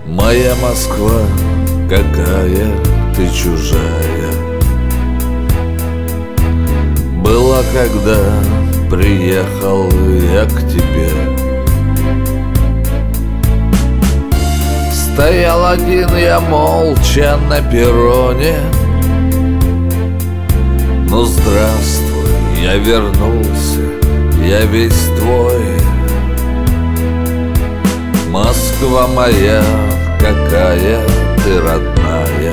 Моя Москва, какая ты чужая, была, когда приехал я к тебе. Стоял один я молча на перроне. Ну здравствуй, я вернулся, я весь твой. Москва моя, какая ты родная.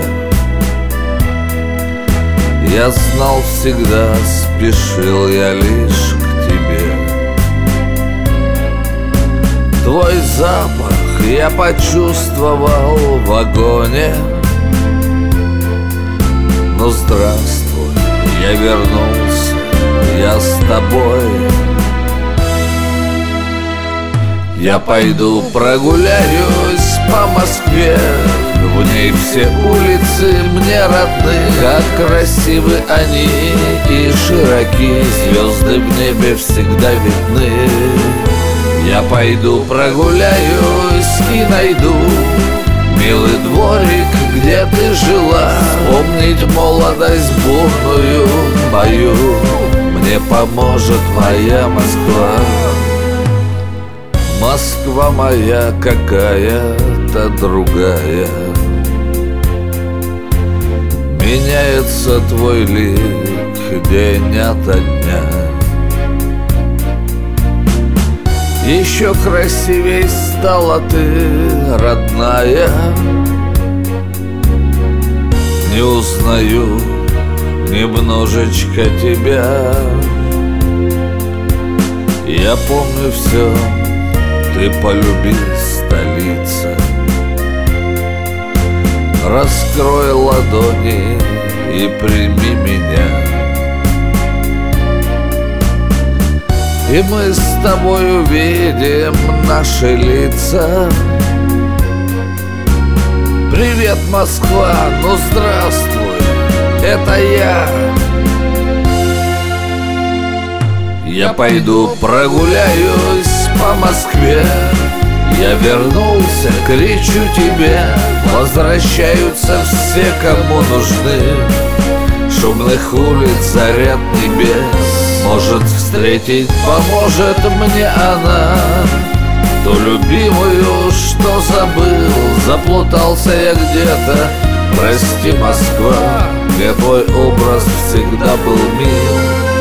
Я знал всегда, спешил я лишь к тебе. Твой запах я почувствовал в вагоне. Ну здравствуй, я вернулся, я с тобой. Я пойду прогуляюсь по Москве, в ней все улицы мне родны. Как красивы они и широки, звезды в небе всегда видны. Я пойду прогуляюсь и найду милый дворик, где ты жила. Вспомнить молодость бурную мою мне поможет моя Москва. Москва моя, какая-то другая. Меняется твой лик день ото дня. Еще красивей стала ты, родная. Не узнаю немножечко тебя. Я помню все, ты полюби, столица. Раскрой ладони и прими меня. И мы с тобой увидим наши лица. Привет, Москва, ну здравствуй, это я. Я пойду прогуляюсь по Москве. Я вернулся, кричу тебе. Возвращаются все, кому нужны. Шумных улиц, заряд небес. Может, встретить поможет мне она. Ту любимую, что забыл. Заплутался я где-то. Прости, Москва, где твой образ всегда был мил.